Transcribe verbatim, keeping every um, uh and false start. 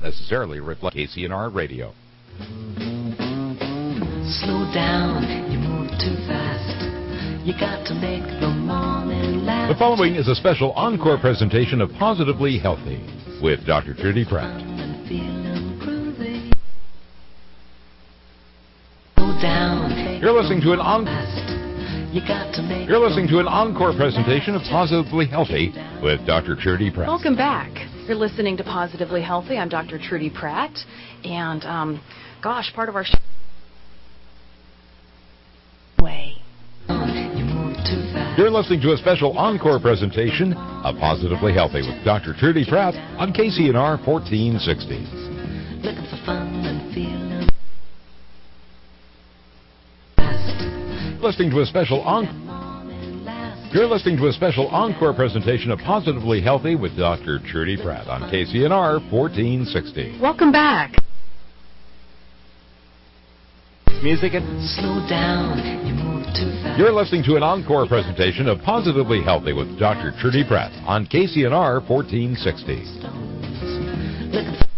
not necessarily reflect K C N R Radio. Slow down, you move too fast. You got to make the morning last. The following is a special encore presentation of Positively Healthy with Doctor Trudy Pratt. You're listening to an encore. You're listening to an encore presentation of Positively Healthy with Doctor Trudy Pratt. Welcome back. You're listening to Positively Healthy. I'm Doctor Trudy Pratt, and um, gosh, part of our show. Way. You're listening to a special encore presentation of Positively Healthy with Doctor Trudy Pratt on K C N R fourteen sixty. Looking for fun and feeling. Listening to a special encore. You're listening to a special encore presentation of Positively Healthy with Doctor Trudy Pratt on K C N R fourteen sixty. Welcome back. Music and Slow down, you move too fast. You're listening to an encore presentation of Positively Healthy with Doctor Trudy Pratt on K C N R fourteen sixty. Looking for